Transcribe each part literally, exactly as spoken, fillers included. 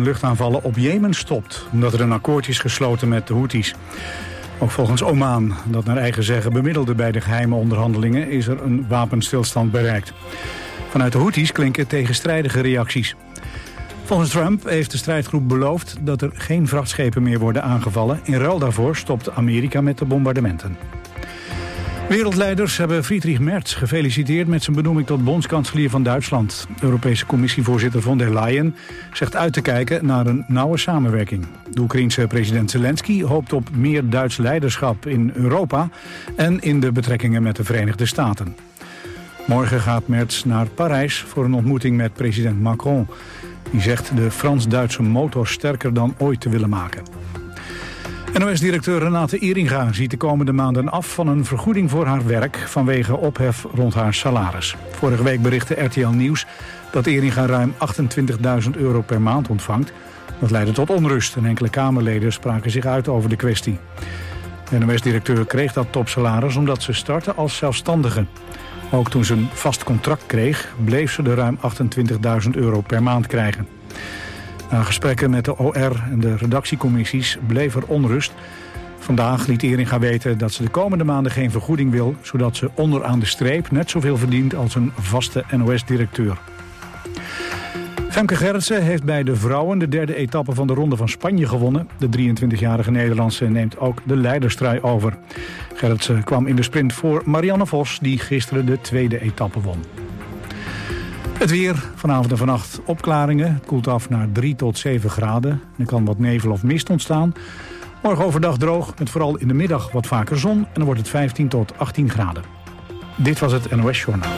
luchtaanvallen op Jemen stopt, omdat er een akkoord is gesloten met de Houthis. Ook volgens Oman, dat naar eigen zeggen bemiddelde bij de geheime onderhandelingen, is er een wapenstilstand bereikt. Vanuit de Houthis klinken tegenstrijdige reacties. Volgens Trump heeft de strijdgroep beloofd dat er geen vrachtschepen meer worden aangevallen. In ruil daarvoor stopt Amerika met de bombardementen. Wereldleiders hebben Friedrich Merz gefeliciteerd met zijn benoeming tot bondskanselier van Duitsland. Europese commissievoorzitter von der Leyen zegt uit te kijken naar een nauwe samenwerking. De Oekraïense president Zelensky hoopt op meer Duits leiderschap in Europa en in de betrekkingen met de Verenigde Staten. Morgen gaat Merz naar Parijs voor een ontmoeting met president Macron. Die zegt de Frans-Duitse motor sterker dan ooit te willen maken. N O S-directeur Renate Ieringa ziet de komende maanden af van een vergoeding voor haar werk vanwege ophef rond haar salaris. Vorige week berichtte R T L Nieuws dat Ieringa ruim achtentwintigduizend euro per maand ontvangt. Dat leidde tot onrust en enkele Kamerleden spraken zich uit over de kwestie. De N O S-directeur kreeg dat topsalaris omdat ze startte als zelfstandige. Ook toen ze een vast contract kreeg, bleef ze de ruim achtentwintigduizend euro per maand krijgen. Na gesprekken met de O R en de redactiecommissies bleef er onrust. Vandaag liet Ieringa weten dat ze de komende maanden geen vergoeding wil, zodat ze onderaan de streep net zoveel verdient als een vaste N O S-directeur. Femke Gerritsen heeft bij de vrouwen de derde etappe van de Ronde van Spanje gewonnen. De drieëntwintigjarige Nederlandse neemt ook de leiderstrui over. Gerritsen kwam in de sprint voor Marianne Vos, die gisteren de tweede etappe won. Het weer, vanavond en vannacht opklaringen. Het koelt af naar drie tot zeven graden. Er kan wat nevel of mist ontstaan. Morgen overdag droog, met vooral in de middag wat vaker zon. En dan wordt het vijftien tot achttien graden. Dit was het N O S Journaal.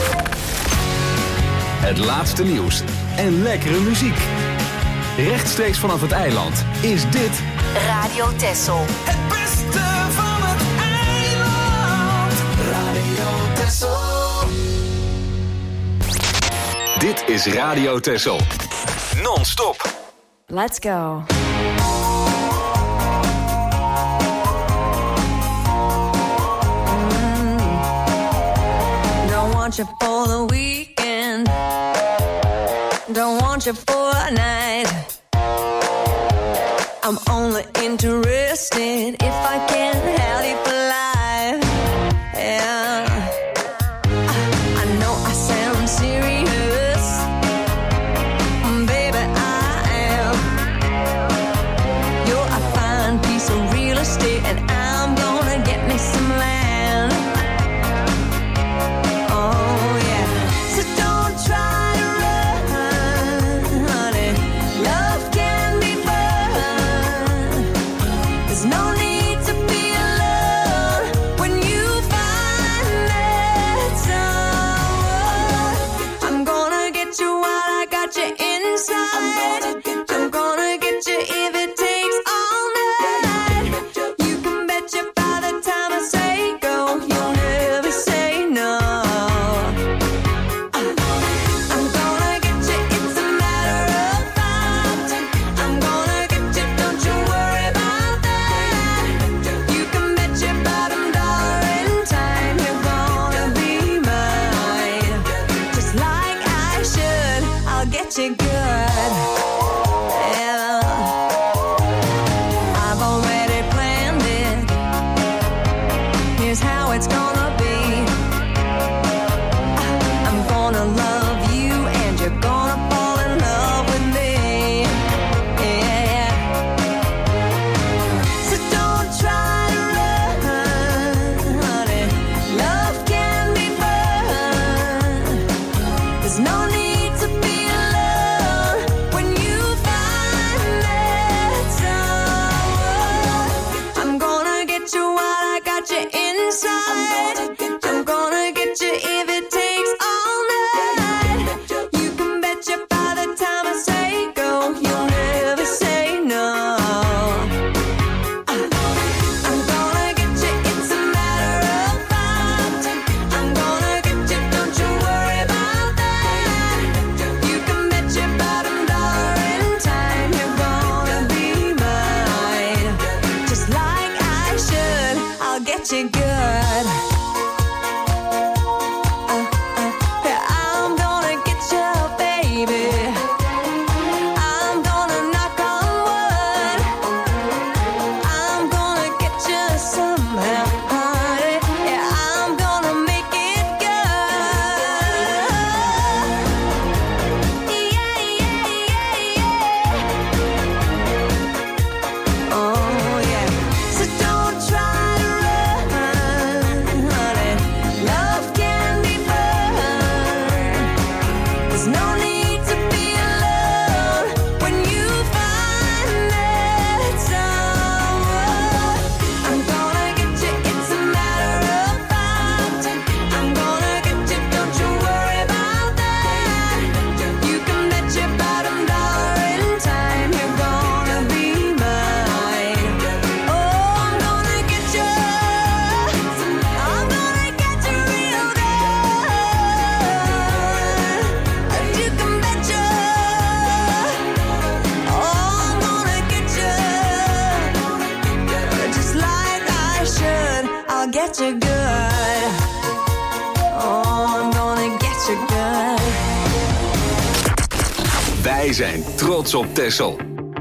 Het laatste nieuws en lekkere muziek. Rechtstreeks vanaf het eiland is dit Radio Texel. Het beste van het eiland. Radio Texel. Dit is Radio Texel. Non-stop. Let's go. Mm. Don't want you for the weekend. Don't want you for a night. I'm only interested if I can have you for life. Yeah. I, I know I sound serious, baby, I am. You're a fine piece of real estate, and I'm gonna get me some land. Oh yeah, so don't try to run, honey. Love can be fun. There's no need to be get you good. Oh, I'm gonna get you good. Wij zijn trots op Texel.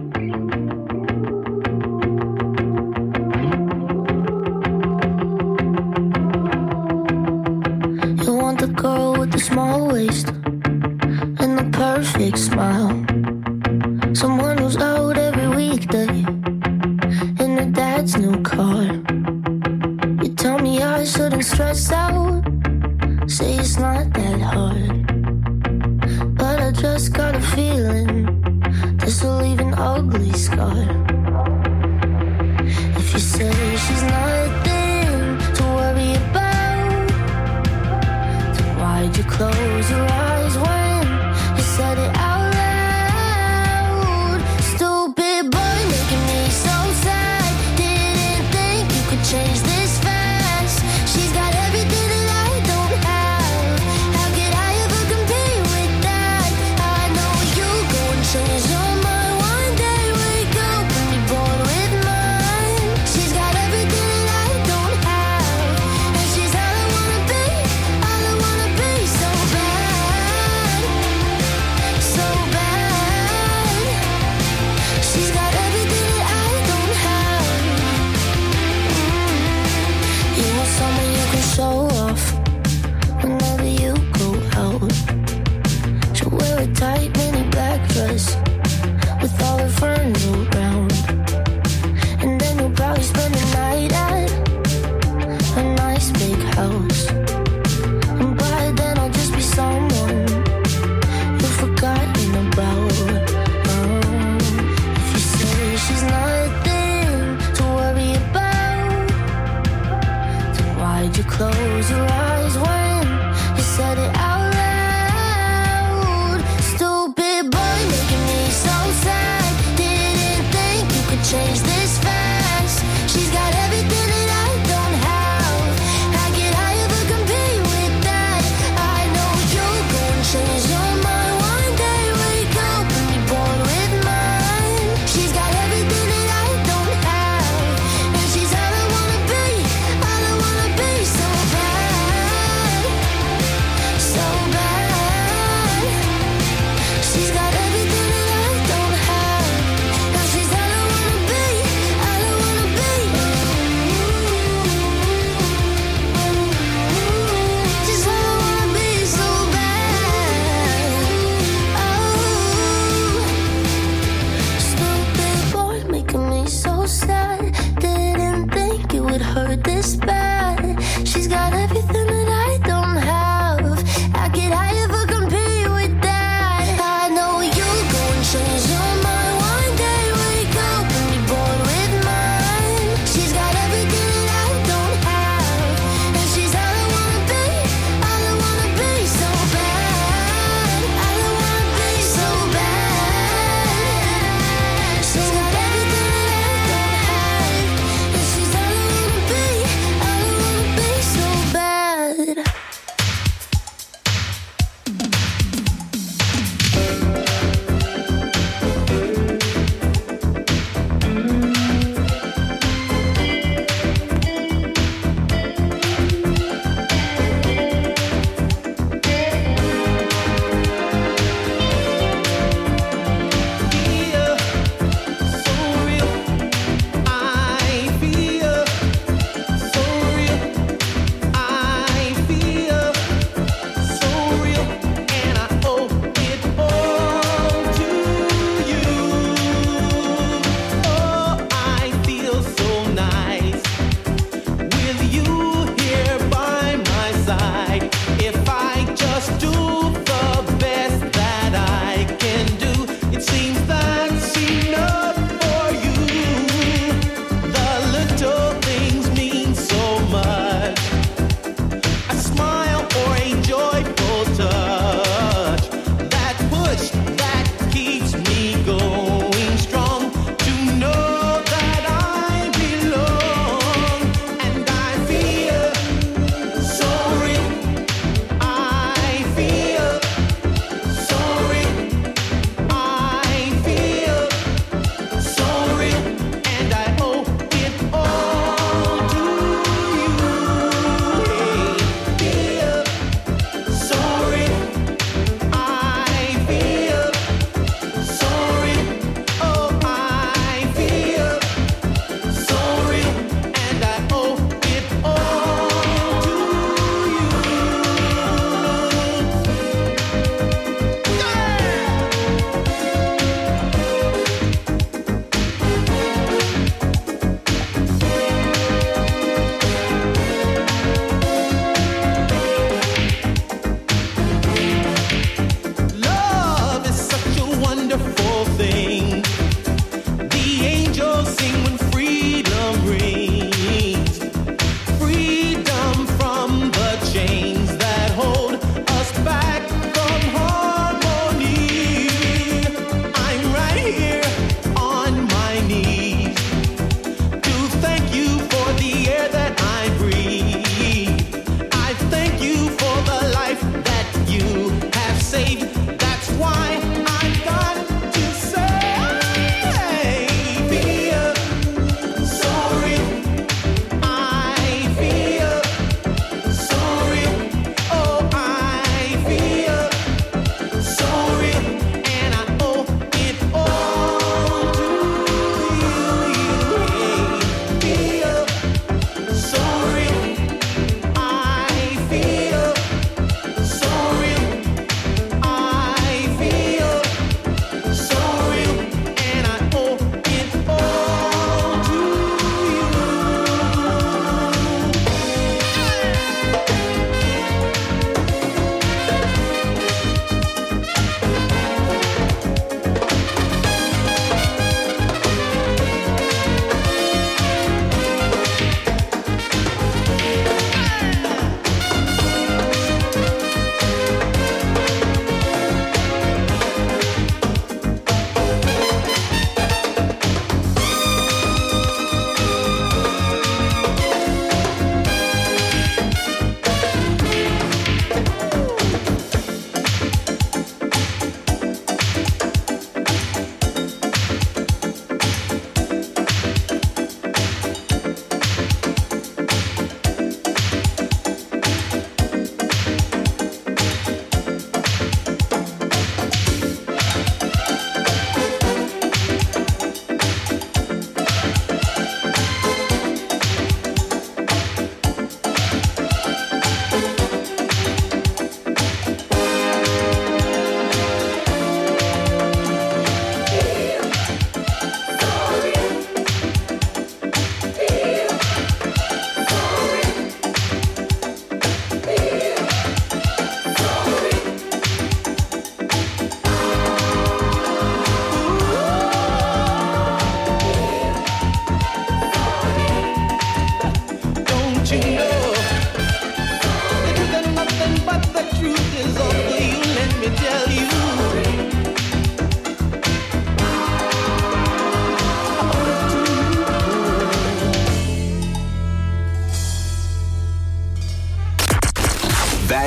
You want the girl with the small waist and the perfect smile. Someone who's out every weekday in her dad's new car. You tell me I shouldn't stress out, say it's not that hard. But I just got a feeling this will leave an ugly scar. If you say she's nothing to worry about, then why'd you close your eyes when you said it out loud? Stupid boy making me so sad. Didn't think you could change this fast. She's got everything that I don't have. How could I ever compete with that? I know you go and change your mind one day. Wake up and be born with mine. She's got everything that I don't have, and she's all I wanna be, all I wanna be so bad.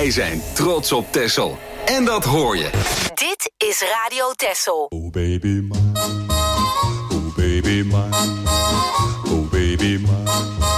Wij zijn trots op Texel. En dat hoor je. Dit is Radio Texel. Oh baby mine, oh baby mine, oh baby mine,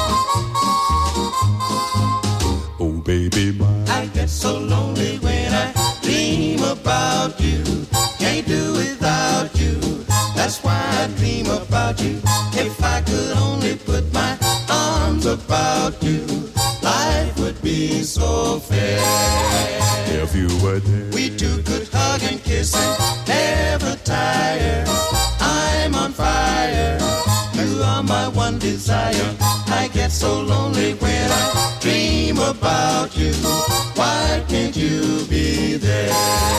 oh baby mine. I get so lonely when I dream about you. Can't do without you. That's why I dream about you. If I could only put my arms about you, life would be so fair. If you were there, we two could hug and kiss and never tire. I'm on fire. You are my one desire. I get so lonely when I dream about you. Why can't you be there?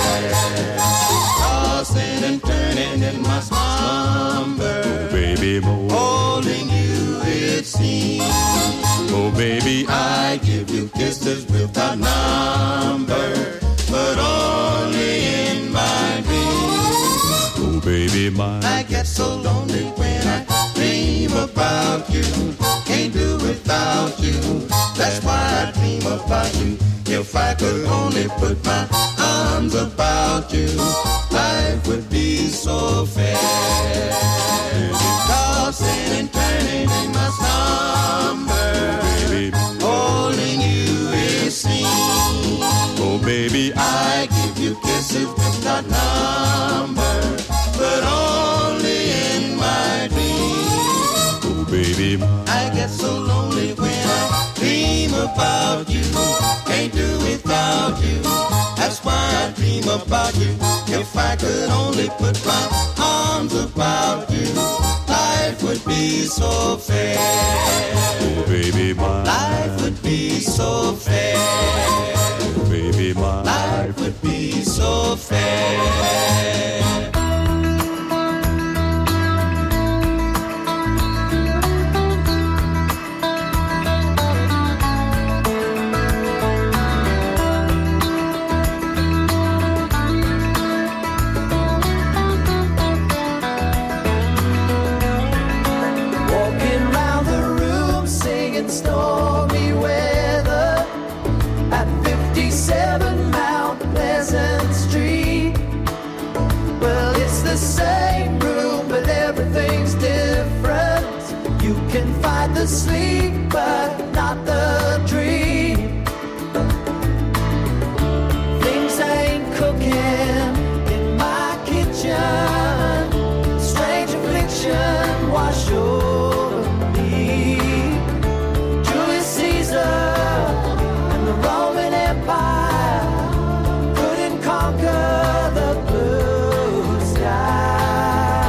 Tossing and turning in my slumber. oh baby more, Holding you it seems. oh baby I, I give you kisses without number, but only in my dreams. oh baby mine. I get so lonely when I dream about you. Can't do without you. That's why I dream about you. If I could only put my arms about you, life would be so fair. Tossing and turning in my slumber, baby, holding you it seems. oh baby I, I give you kisses without number, but only in my dreams. oh baby mine. I get so lonely when I dream about you. Can't do without you. That's why I dream about you. If I could only put my arms about you, life would be so fair. oh baby mine. Life would be so fair. oh baby mine. Life would be so fair. Stormy weather at fifty-seven Mount Pleasant Street. Well, it's the same room, but everything's different. You can fight the sleep, but not the dream. Things ain't cooking in my kitchen. Strange affliction wash over me. And the Roman Empire couldn't conquer the blue sky.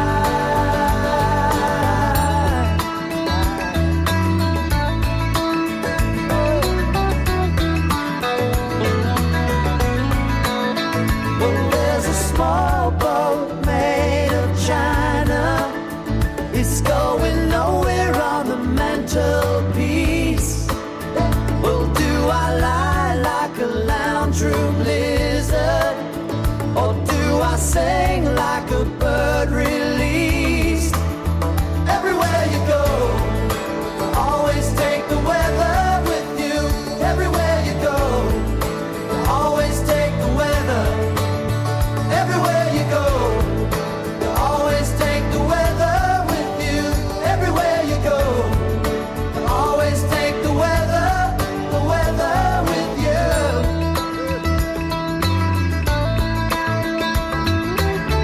Well, there's a small boat made of china. It's going nowhere on the mantelpiece. Well, do I lie like a lounge room lizard, or do I sing like a bird released? Everywhere you go, always take the weather with you. Everywhere you go, always take the weather. Everywhere you go, always take the weather with you. Everywhere you go, always take the weather, the weather with you.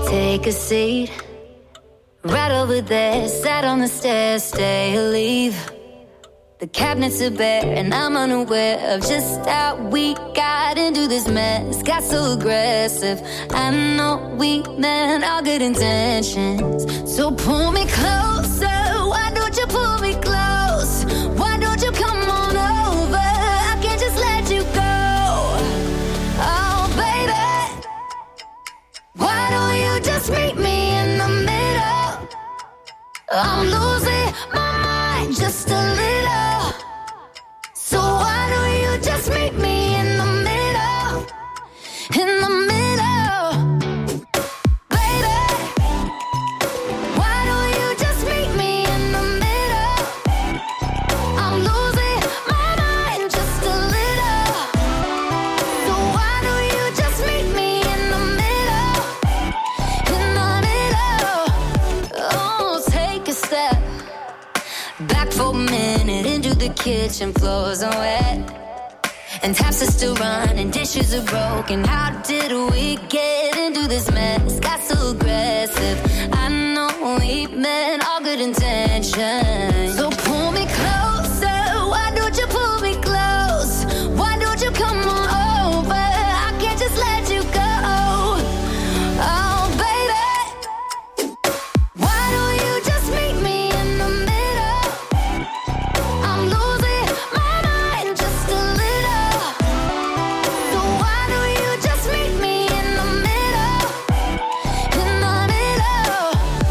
Take a seat, right over there, sat on the stairs, stay or leave. The cabinets are bare and I'm unaware of just how we got into this mess. Got so aggressive, I know we meant all good intentions. So pull me closer, why don't you pull me close? Why don't you come on over, I can't just let you go. Oh baby, why don't you just meet me in the middle? I'm losing my mind just a little. So why don't you just meet me in the middle? In the middle, baby. Why don't you just meet me in the middle? I'm losing my mind just a little. So why don't you just meet me in the middle? In the middle. Oh, take a step back for a minute into the kitchen, floors are wet, and taps are still running, dishes are broken. How did we get into this mess? Got so aggressive, I know we meant all good intentions. So pull me closer, why don't you pull me close? Why don't you come on over, I can't just let you go. Oh baby, why don't you just meet me in the middle? I'm losing my mind just a little. So why don't you just meet me in the middle? In the middle.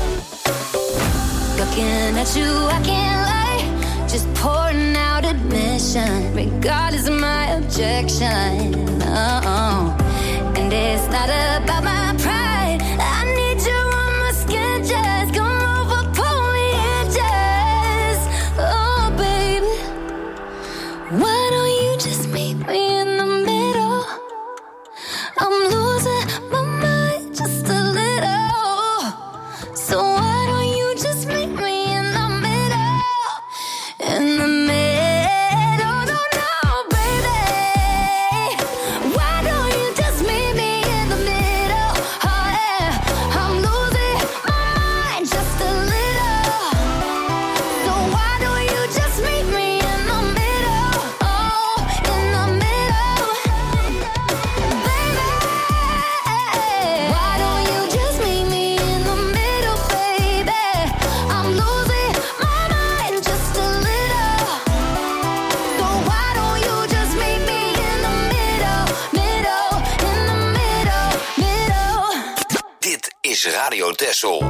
Looking at you, I can't lie, just pouring out admission, regardless of my objection. Oh, and it's not about my pride, I need you on my skin, just come over, pull me in, just. Oh baby, why don't you just meet me in the middle? I'm losing my mind just a little. So why don't you just meet me in the middle? In the middle, no, no, baby. Why don't you just meet me in the middle? Oh yeah, I'm losing my mind just a little. So why don't you just meet me in the middle? Oh, in the middle, baby. Why don't you just meet me in the middle, baby? I'm losing my mind just a little. So why don't you just meet me in the middle, middle, in the middle, middle. Dit is Radio Texel.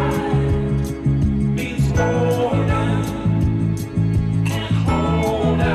Hold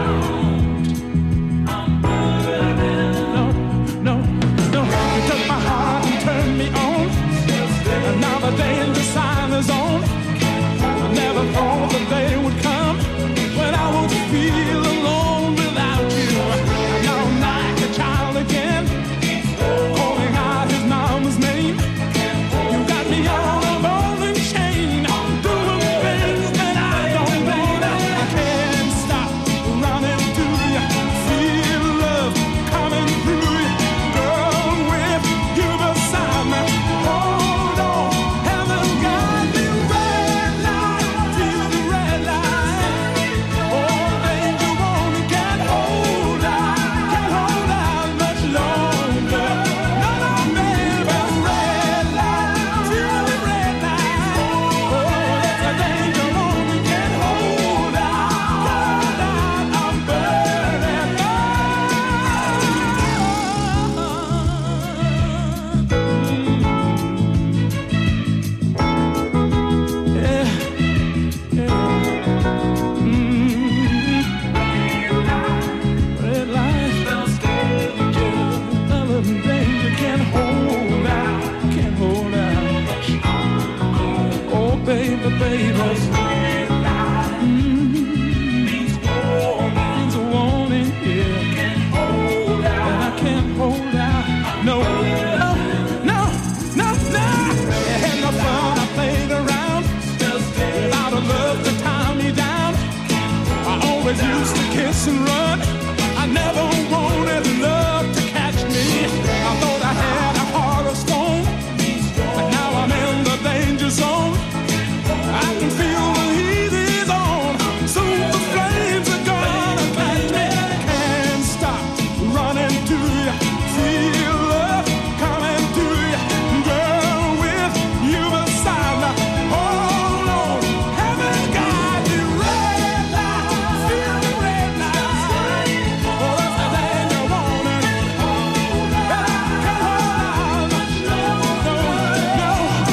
always used to kiss and run. I never wanted love to catch me. I thought I had a heart of stone, but now I'm in the danger zone. I can feel the heat is on. Soon the flames are gonna catch me. Can't stop running to you. Feel love coming to you. Girl, with you beside me. Hold on, haven't got you red light. Feel the red light. Oh, that's the danger warning. And I can't hold on. No, no, no.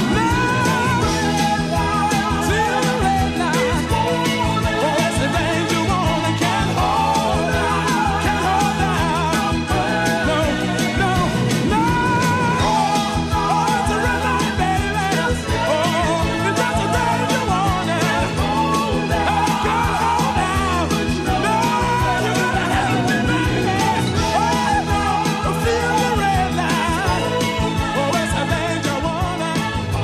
Feel the red light. Oh, that's the danger warning. Can't hold on. Can't hold on. No, no, no. Oh, it's a red light, baby. Oh, it's just a danger warning. Oh, can't hold on. No, you gotta help me, baby. Oh, no, feel the red light. Oh, it's a danger warning.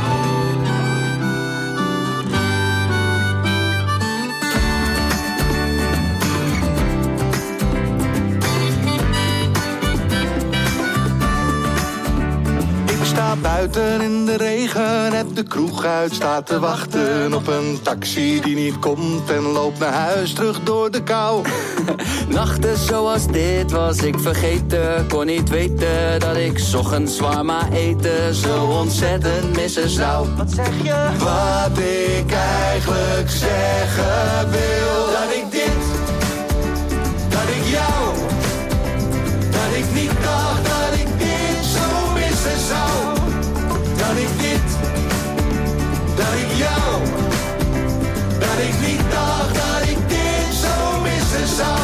Ik sta buiten in de regen, heb de kroeg uit, sta te wachten op een taxi die niet komt en loop naar huis terug door de kou. Nachten zoals dit was ik vergeten. Kon niet weten dat ik 's ochtends shawarma eten zo ontzettend missen zou. Wat zeg je? Wat ik eigenlijk zeggen wil, dat ik dit, dat ik jou, dat ik niet dacht dat ik dit zo missen zou. Dat ik dit, dat ik jou, dat ik niet dacht dat ik dit zo missen zou.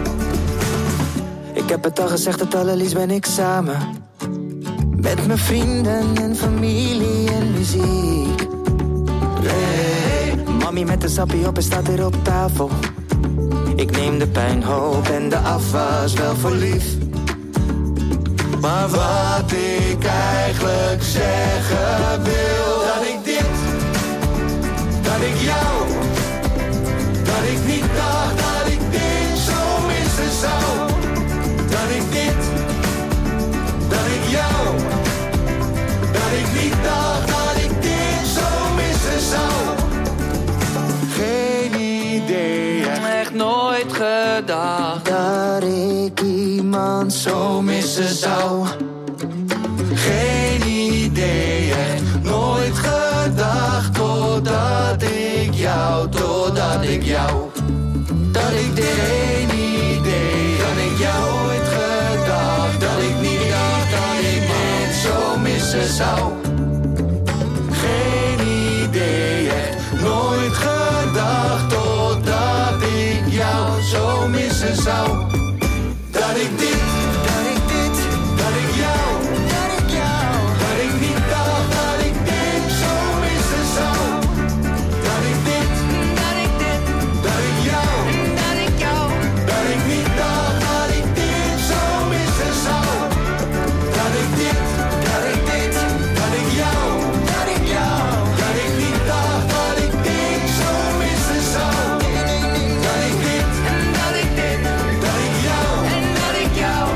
Ik heb het al gezegd, het allerliefst ben ik samen. Met mijn vrienden en familie en muziek. Hey, mami met de sappie op en staat hier op tafel. Ik neem de pijnhoop en de afwas wel voor lief. Maar wat ik eigenlijk zeggen wil, dat ik dit, dat ik jou, dat ik niet dacht dat ik dit zo missen zou. Dat ik dit, dat ik jou, dat ik niet dacht dat ik dit zo missen zou. Geen idee, Echt nooit gedacht dat ik iemand zo missen zou. Geen idee, echt nooit gedacht, totdat ik jou, totdat ik jou, dat ik dit, geen idee, dat ik jou ooit gedacht, dat ik niet dacht dat ik dit zo missen zou. Geen idee, echt nooit gedacht, totdat ik jou zo missen zou. Dat ik dit, dat ik dit, dat ik jou, dat ik jou, dat ik niet dacht dat ik dit zo missen zou. Dat ik dit, dat ik dit, dat ik jou, dat ik jou, dat ik niet dacht dat ik dit zo missen zou. Dat ik dit, dat ik dit, dat ik jou, dat ik jou, dat ik niet dacht dat ik dit zo missen zou. Dat ik dit, dat ik dit, dat ik jou, en dat ik jou.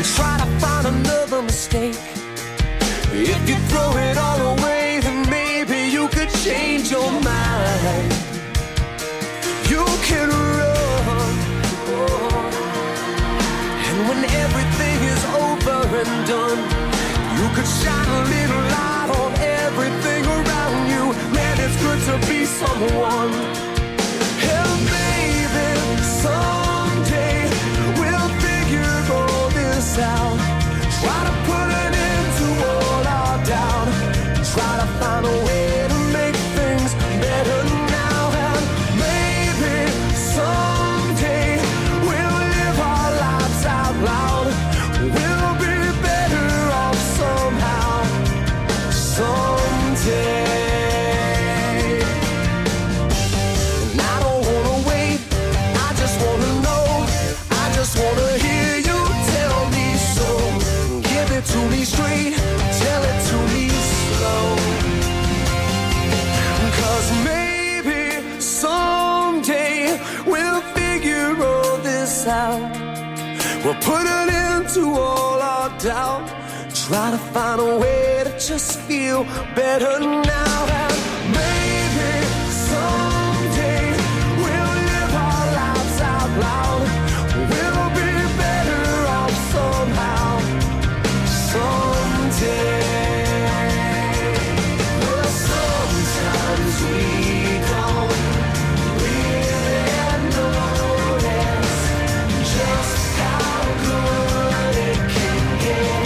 and try to find another mistake. If you throw it all away, then maybe you could change your mind. You can run, oh. And when everything is over and done, you could shine a little light on everything around you. Man, it's good to be someone. And maybe someday we'll figure all this out. Try to put an end to all our doubt. Try to find a way to make things better now. And maybe someday we'll live our lives out loud. We'll be better off somehow, someday. And I don't wanna wait, I just wanna know, I just wanna hear you tell me so. Give it to me straight, tell it to me slow. 'Cause maybe someday we'll figure all this out. We'll put an end to all our doubt. Try to find a way to just feel better now. And maybe someday we'll live our lives out loud. We'll be better off somehow, someday. Well, sometimes we don't really notice just how good it can get.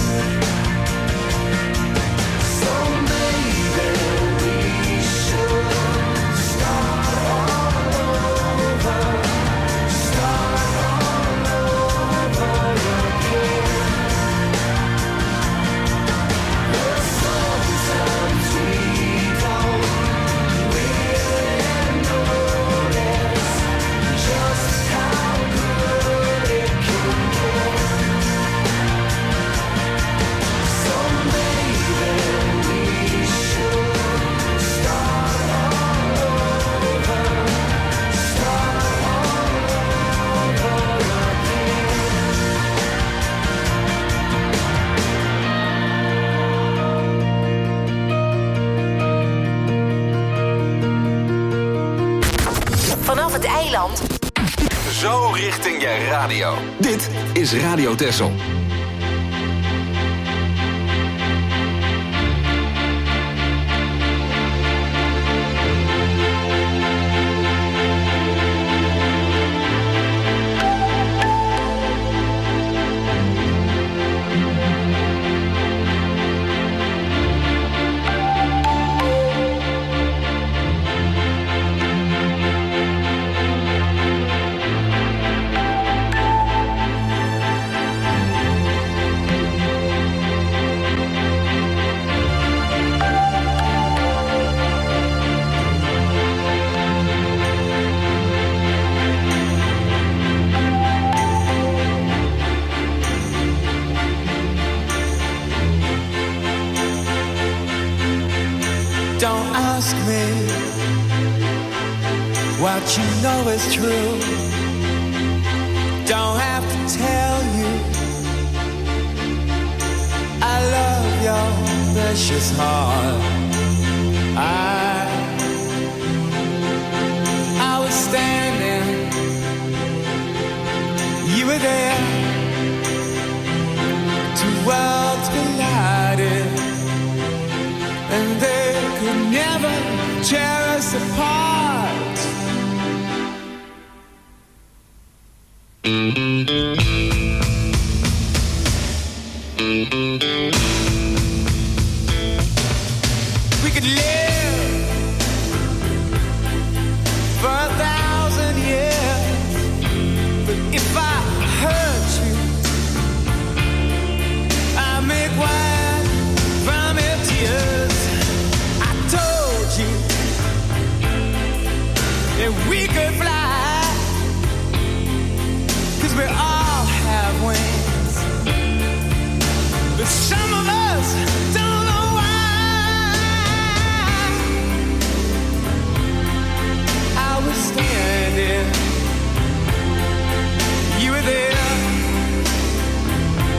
So maybe we should start all over, start all over again. Well, sometimes we don't really notice just how good it can get. So maybe we should start all over, start all over again. Vanaf het eiland. Zo richting je radio. Dit is Radio Texel. Don't ask me what you know is true. Don't have to tell you I love your precious heart. I I was standing, you were there. Two worlds collided, and they could never tear us apart. We could live for a thousand years, but if I hurt you, I make wine from your tears. I told you that we could fly, 'cause we all have wings, but some of us don't know why. I was standing, you were there.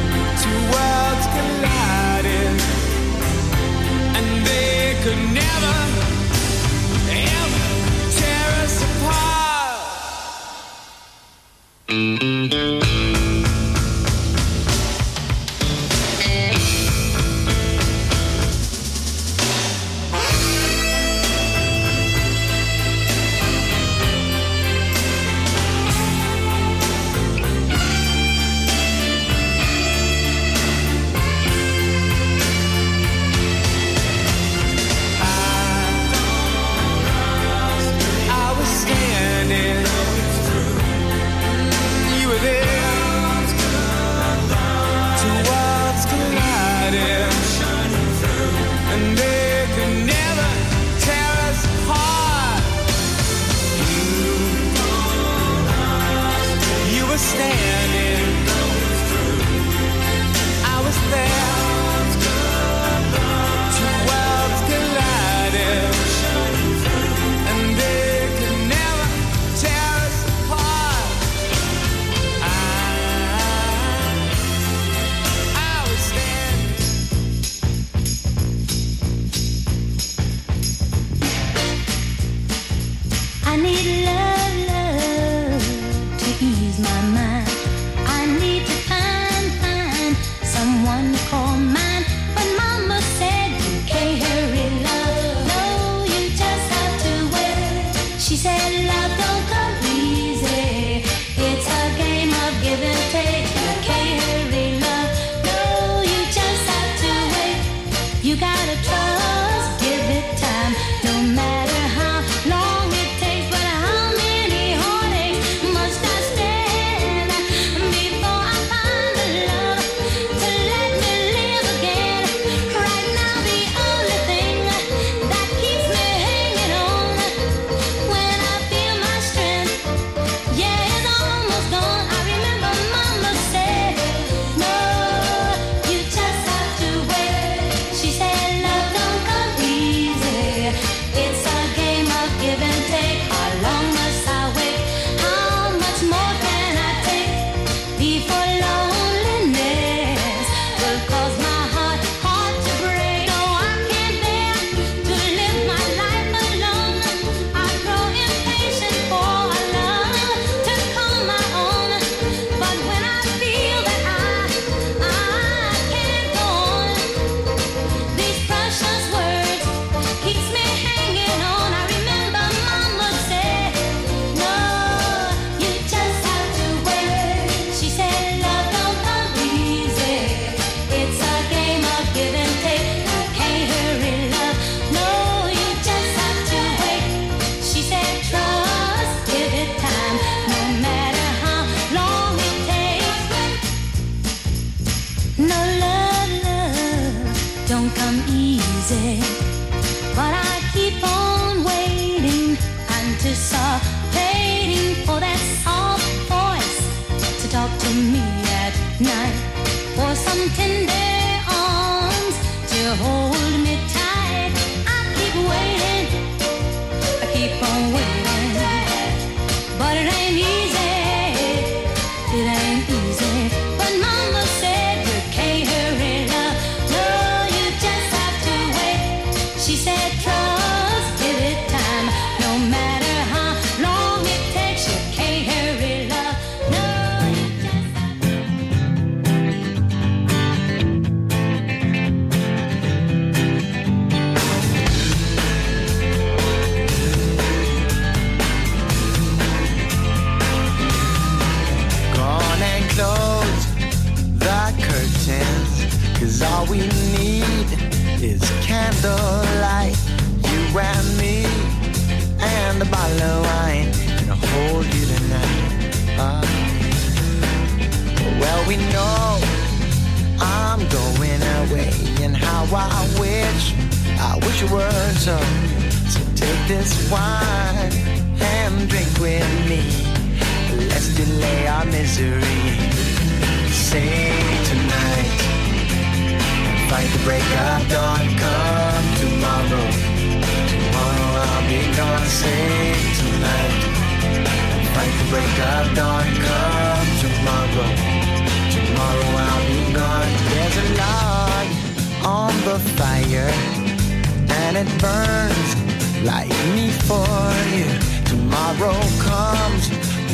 like me for you. Tomorrow comes with one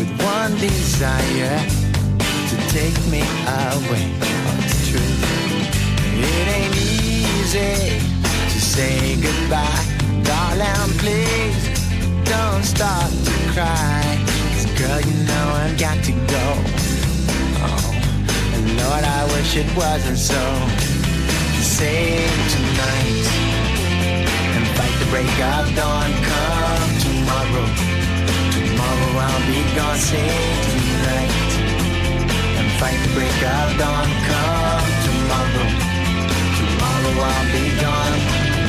one desire to take me away. Oh, it's true. It ain't easy to say goodbye. Darling, please don't start to cry. 'Cause girl, you know I've got to go. Oh, and Lord, I wish it wasn't so. Save tonight and fight the break of dawn. Come tomorrow, tomorrow I'll be gone. Save tonight and fight the break of dawn. Come tomorrow, tomorrow I'll be gone.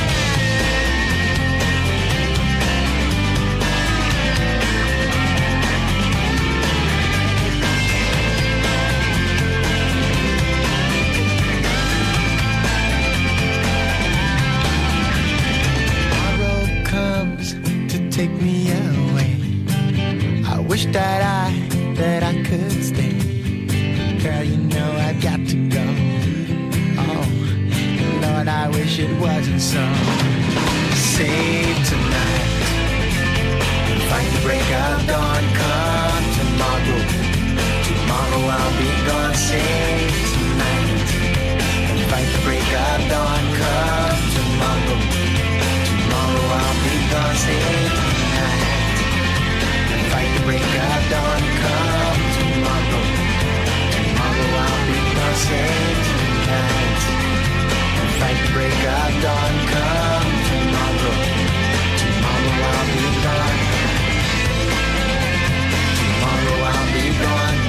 Take me away. I wish that I, that I could stay. Girl, you know I've got to go. Oh, Lord, I wish it wasn't so. Save tonight and fight the break of dawn. Come tomorrow, tomorrow I'll be gone. Save tonight and fight the break of dawn. Come tomorrow, tomorrow I'll be gone. Save fight the break of dawn. Come tomorrow, tomorrow I'll be gone. Save tonight and fight the break of dawn. Come tomorrow, tomorrow I'll be gone. Tomorrow I'll be gone.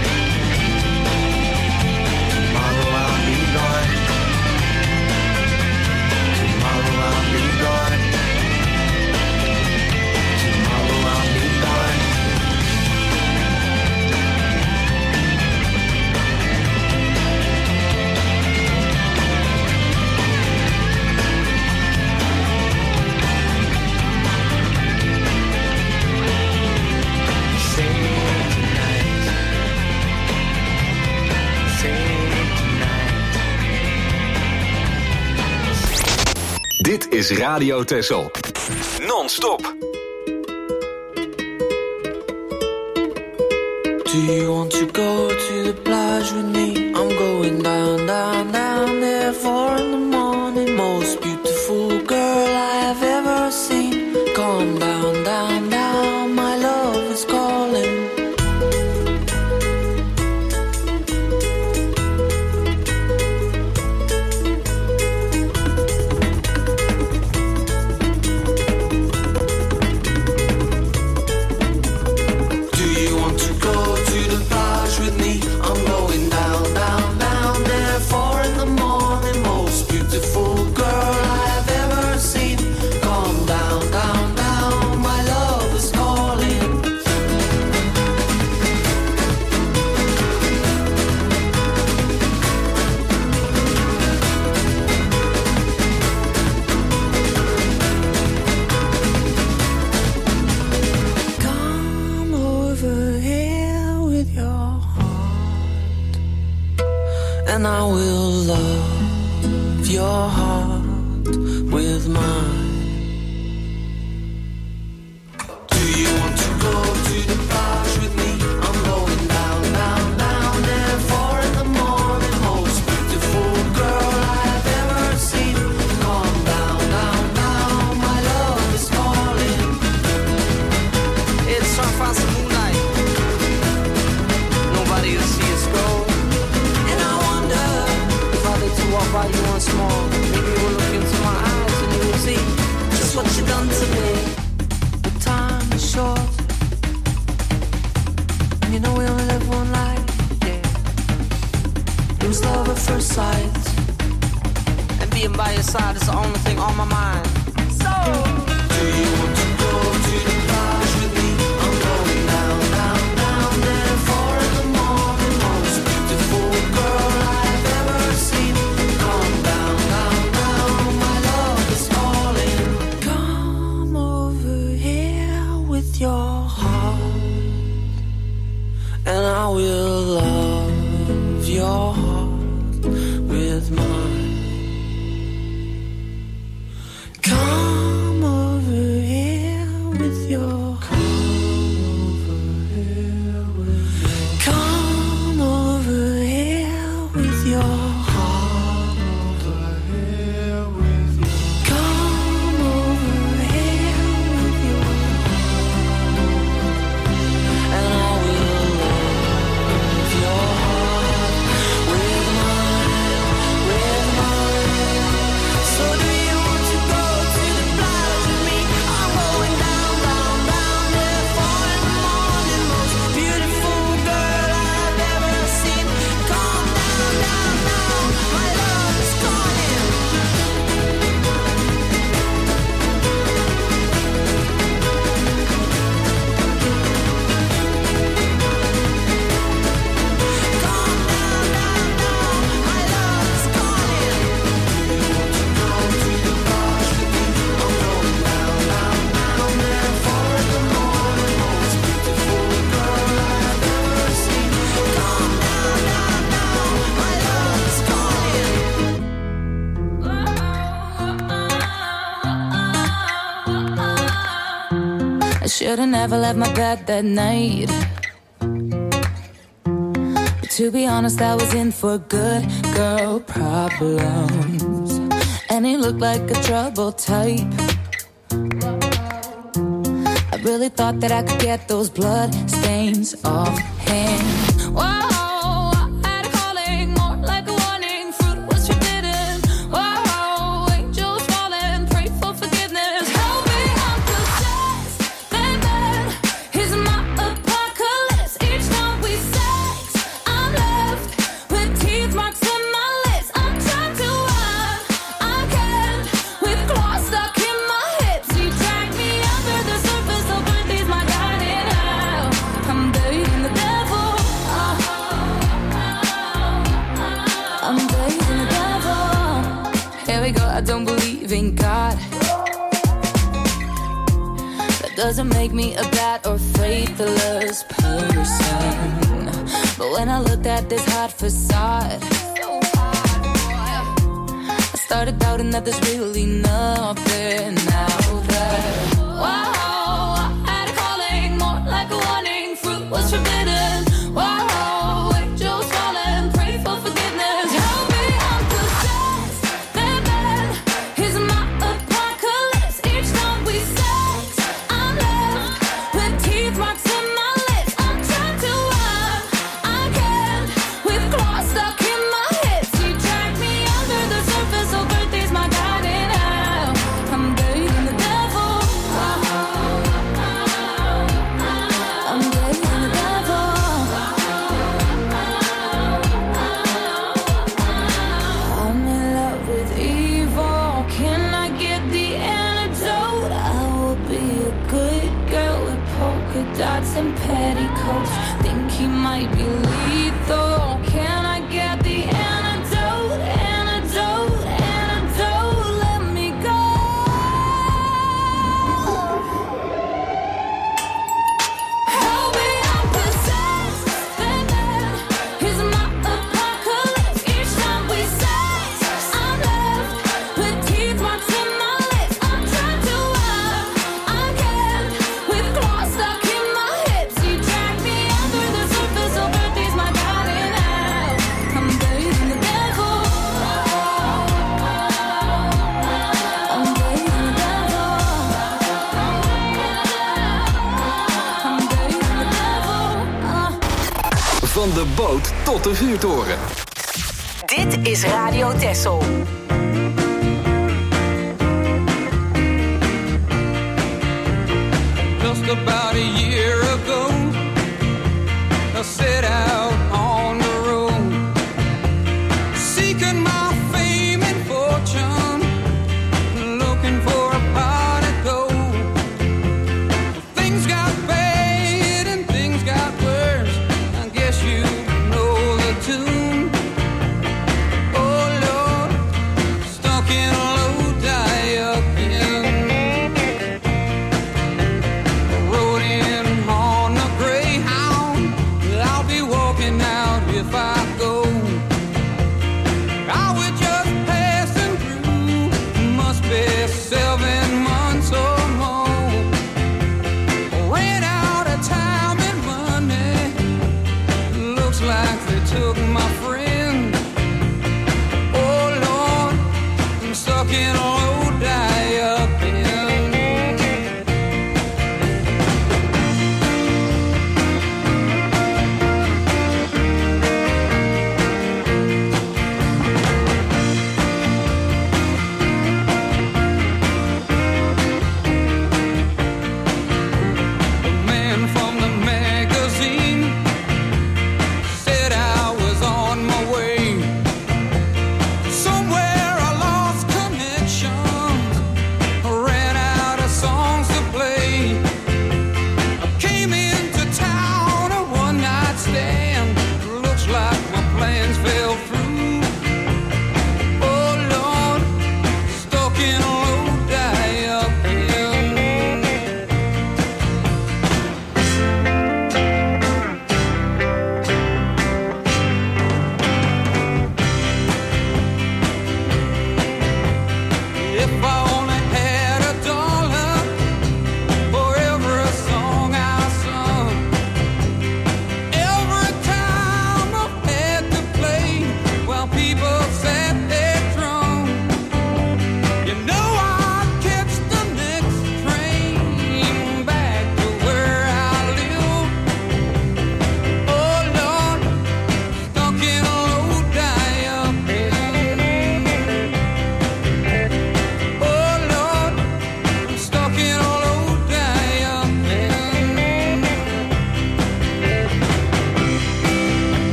Tomorrow I'll be gone. Tomorrow I'll be gone. Tomorrow I'll be gone. Dit is Radio Texel. Non-stop. Do you want to go to the plage with me? I'm going down, down, down there. Four in the morning. Most beautiful girl I have ever seen. Come down, down, down. My love is calling. And I will love your heart with mine. Do you want to go to the plage with me? I'm going down, down, down there. Four in the morning. Most beautiful girl I have ever seen. Come down, down, down. My love is calling. It's surf and moonlight. Nobody will see us go. Walk by you once more. Maybe you will look into my eyes and you will see just what you done to me. The time is short. You know we only live one life. Yeah. It was love at first sight. And being by your side is the only thing on my mind. So, do you want to go to the plage with me? I'm going down, down, down there. Four in the morning. Most beautiful girl I have ever seen. Your heart, and I will love your heart with mine. Come over here with your come over here with Should've never left my bed that night. But to be honest, I was in for good girl problems. And he looked like a troubled type. I really thought that I could get those blood stains off him. Whoa. Doesn't make me a bad or faithless person. But when I looked at this hot facade, I started doubting that there's really nothing out there. Whoa, I had a calling, more like a warning. Fruit was forbidden. Whoa, angels falling, pray for forgiveness. Help me, I'm possessed. That man is my apocalypse. Each time we say marks in my lips, I'm trying to run. I can't, with claws stuck in my hips. He dragged me under the surface, so birthday's my guiding out. I'm dating the devil. I'm dating the devil. I'm in love with evil. Can I get the antidote? I will be a good girl with polka dots and petticoats. Think he might be lethal. Can I get the antidote? Antidote, antidote, let me go. Help me, I'm possessed. That man is my apocalypse. Each time we sex, I'm left with teeth marks in my lips. I'm trying to run. I can't, with claws stuck in my hips. He dragged me under the surface, so birthday's my guiding out. I'm dating the devil. I'm dating the devil. I'm dating the devil. Uh. Van de boot tot de vuurtoren. Dit is Radio Texel. Just about a year ago, I set out on the road, seeking my fame and fortune, looking for a pot of gold. Things got bad and things got worse, I guess you know the tune. Oh Lord, stuck in a low die-up rode in on a Greyhound. I'll be walking out if I go. I was just passing through, must be seven months or more. Ran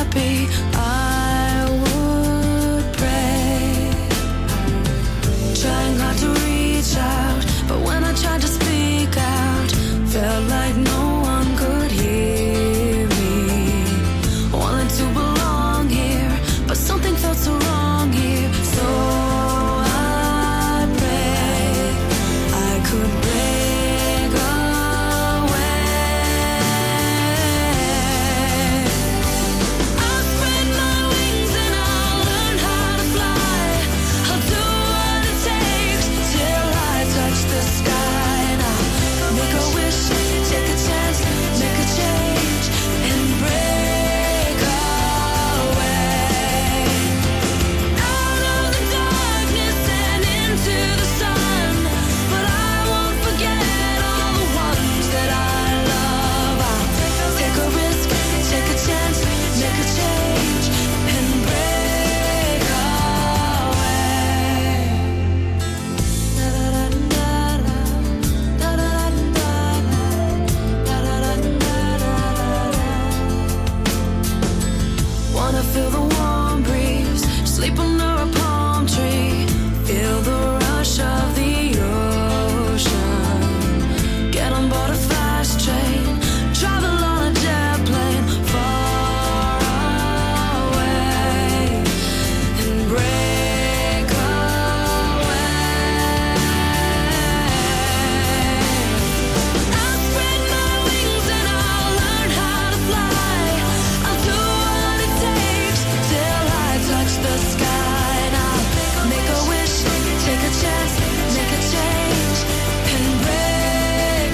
happy, I would pray. Trying hard to reach out, but when I tried to speak out, felt like no one could hear me. Wanted to belong here, but something felt so wrong here. So I pray I could break away. I'll spread my wings and I'll learn how to fly. I'll do what it takes till I touch the sky. And I'll make a wish, take a chance, make a change, and break away. Out of the darkness and into the sun. But I won't forget all the ones that I love. I'll take a risk, take a chance, make a change, and break away. Wanna feel the warm breeze, sleep under a palm tree, feel the rush of the ocean. Get on board a fast train, travel on a jet plane far away, and break away. I'll spread my wings and I'll learn how to fly. I'll do what it takes till I touch the sky. And I'll make a wish, take a chance, make a change, and break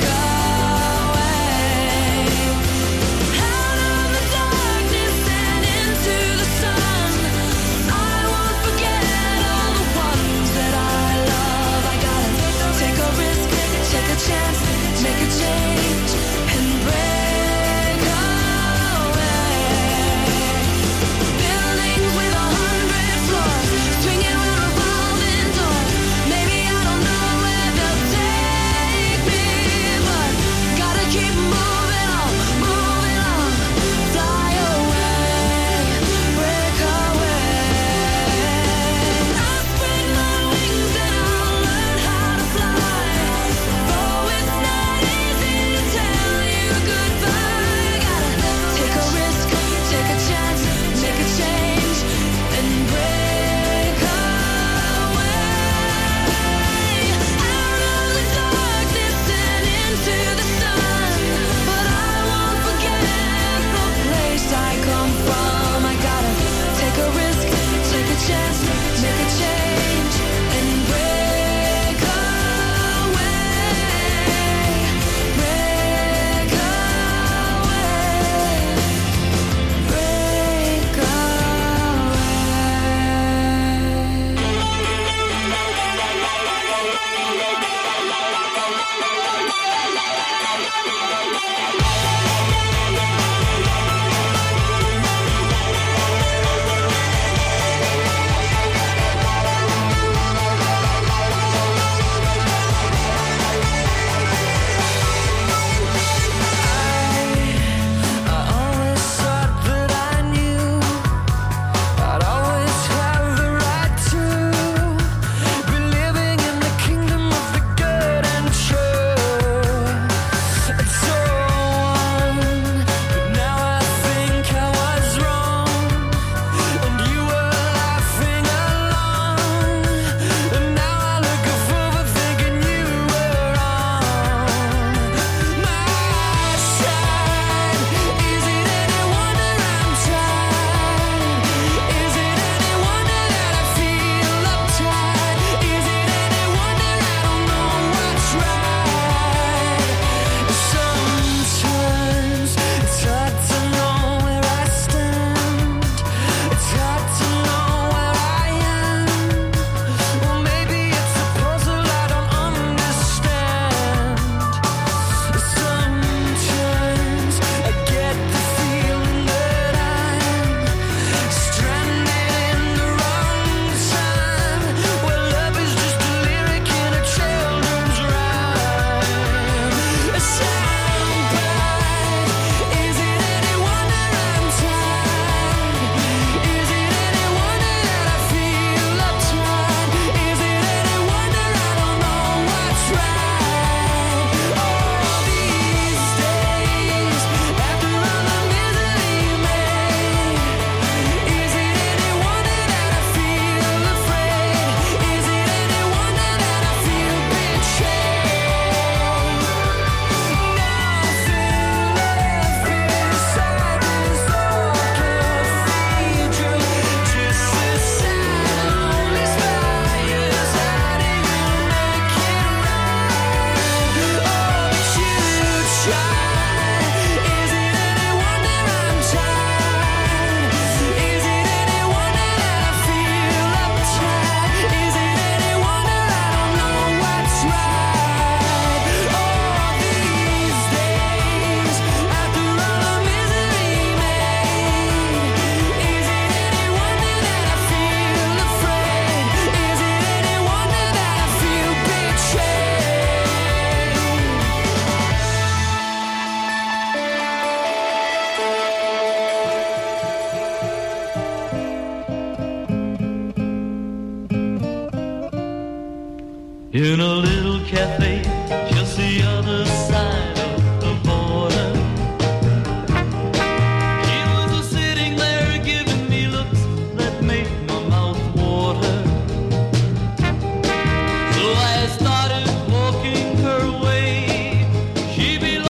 away. Out of the darkness and into the sun. I won't forget all the ones that I love. I gotta take a risk, take a chance, make a change, and break away. Buildings with a hundred floors, swinging with revolving doors. Maybe I don't know where they'll take me, but gotta keep moving on, moving on. Fly away, break away. I'll spread my wings and I'll learn how to fly. Though it's not easy to tell you goodbye. Gotta take a risk, take a chance, make a change, and break away. Out of the darkness and into the sun. But I won't forget the place I come from. I gotta take a risk, take a chance, make a change, and break away. Break away. Break away.